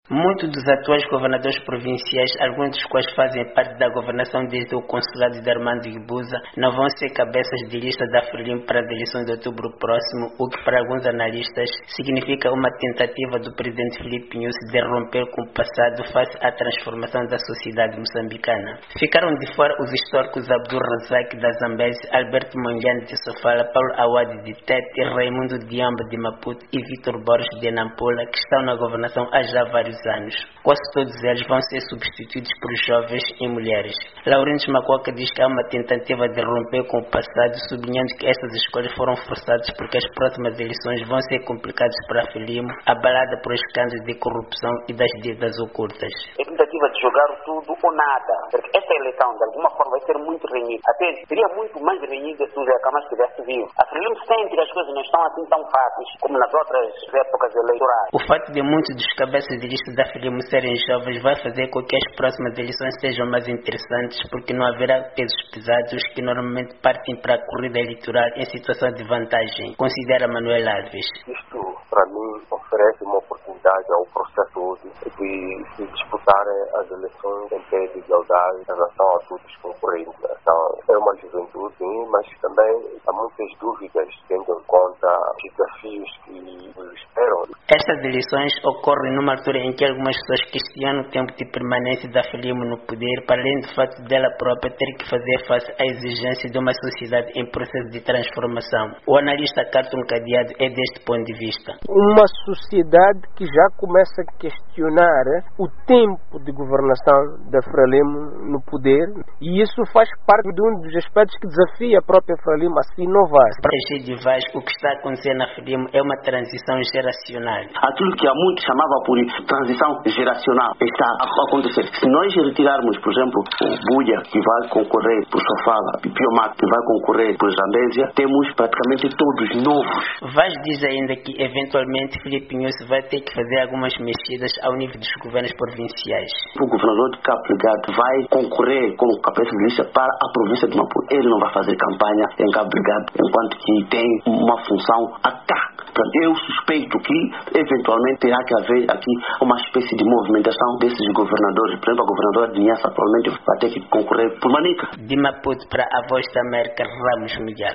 Muitos dos atuais governadores provinciais, alguns dos quais fazem parte da governação desde o consulado de Armando Guebuza, não vão ser cabeças de lista da Frelimo para as eleições de outubro próximo, o que para alguns analistas significa uma tentativa do presidente Filipe Nyusi de romper com o passado face à transformação da sociedade moçambicana. Ficaram de fora os históricos Abdul Razak da Zambésia, Alberto Mondlane de Sofala, Paulo Awad de Tete, Raimundo Diamba de Maputo e Vitor Borges de Nampula, que estão na governação há já vários anos. Quase todos eles vão ser substituídos por jovens e mulheres. Laurindo Macoca diz que há uma tentativa de romper com o passado, sublinhando que estas escolhas foram forçadas porque as próximas eleições vão ser complicadas para a Frelimo, abalada por escândalos de corrupção e das dívidas ocultas. É tentativa de jogar tudo ou nada, porque esta eleição de alguma forma vai ser muito renhida. Até seria muito mais renhida se o Zé Camas estivesse vivo. A Frelimo sente que as coisas não estão assim tão fáceis como nas outras épocas eleitorais. O fato de muitos dos cabeças de lista da Frelimo serem jovens vai fazer com que as próximas eleições sejam mais interessantes, porque não haverá pesos pesados que normalmente partem para a corrida eleitoral em situação de vantagem, considera Manuel Alves. Isto, para mim, oferece uma oportunidade ao processo todo de se disputarem as eleições em pé de igualdade em relação a todos os concorrentes. Então, é uma juventude, sim, mas também há muitas dúvidas, tendo em conta os desafios que nos esperam. Estas eleições ocorrem numa altura em que algumas pessoas questionam o tempo de permanência da Frelimo no poder, para além do fato dela própria ter que fazer face à exigência de uma sociedade em processo de transformação. O analista Carton Cadeado é deste ponto de vista. Uma sociedade que já começa a questionar o tempo de governação da Frelimo no poder, e isso faz parte de um dos aspectos que desafia a própria Frelimo a se inovar. Para Egídio Vaz, o que está a acontecer na Frelimo é uma transição geracional. Aquilo que há muito chamava por transição geracional está a acontecer. Se nós retirarmos, por exemplo, o Buia, que vai concorrer por Sofala, e Piomac, que vai concorrer por Zambésia, temos praticamente todos novos. Vaz diz ainda que, eventualmente, Filipe Nyusi vai ter que fazer algumas mexidas ao nível dos governos provinciais. O governador de Cabo Delgado vai concorrer como cabeça de lista para a província de Maputo. Ele não vai fazer campanha em Cabo Delgado, enquanto que tem uma função acá. Eu suspeito que, eventualmente, terá que haver aqui uma espécie de movimentação desses governadores. Por exemplo, a governadora de Niassa provavelmente vai ter que concorrer por Manica. De Maputo para a Voz da América, Ramos Miguel.